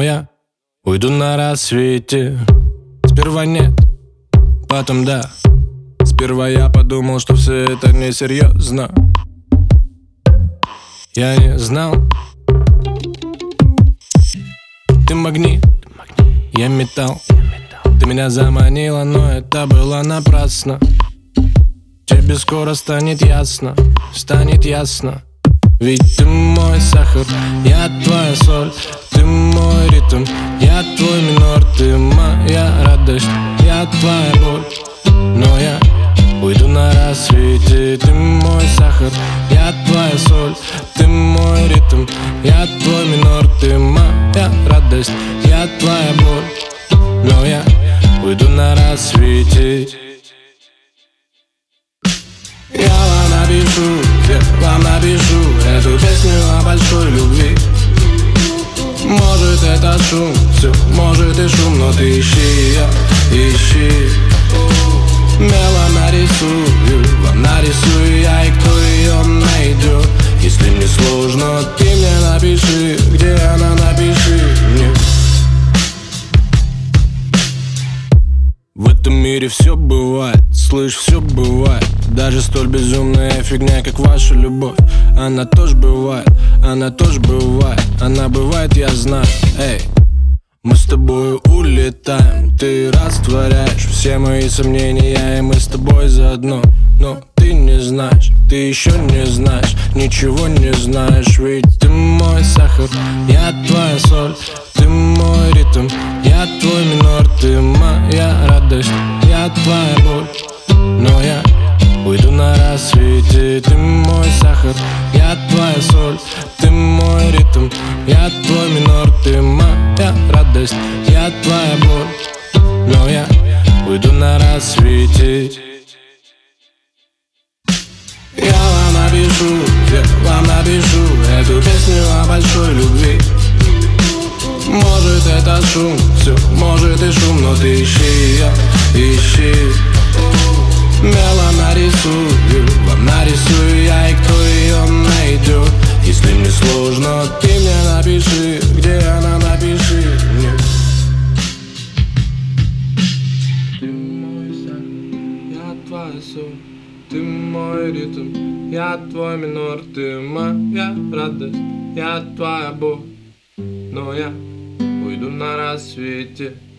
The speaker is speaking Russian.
я уйду на рассвете. Сперва нет, потом да. Сперва я подумал, что все это несерьезно. Я не знал. Ты магнит, я металл. Ты меня заманила, но это было напрасно. Тебе скоро станет ясно, станет ясно. Ведь ты мой сахар, я твоя соль. Ты мой ритм, я твой минор. Ты моя радость, я твоя боль. Но я уйду на рассвете. Ты мой сахар, я твоя соль. Ты мой ритм, я твой минор. Ты моя радость, я твоя боль. Но я уйду на рассвете. Я вам напишу эту песню о большой любви. Может это шум, все, может и шум, но ты ищи ее, ищи. Мелом нарисую я, и кто ее найдет. Если мне сложно, ты мне напиши, где она, напиши мне. В этом мире все бывает, слышь, все бывает. Даже столь безумная фигня, как ваша любовь. Она тоже бывает, она тоже бывает. Она бывает, я знаю, эй. Мы с тобой улетаем, ты растворяешь все мои сомнения, и мы с тобой заодно. Но ты не знаешь, ты еще не знаешь, ничего не знаешь. Ведь ты мой сахар, я твоя соль. Ты мой ритм, я твой минор. Ты моя радость, я твоя боль. Но я уйду на рассвете. Ты мой сахар, я твоя соль. Ты мой ритм, я твой минор. Ты моя радость, я твоя боль. Но я уйду на рассвете. Я вам напишу эту песню о большой любви. Может это шум, все, может и шум, но ты ищи ее, ищи. Мелом нарисую я, и кто ее найдет. Если мне сложно, ты мне напиши, где она, напиши мне. Ты мой сахар, я твоя соль. Ты мой ритм, я твой минор. Ты моя радость, я твоя боль. Но я уйду на рассвете.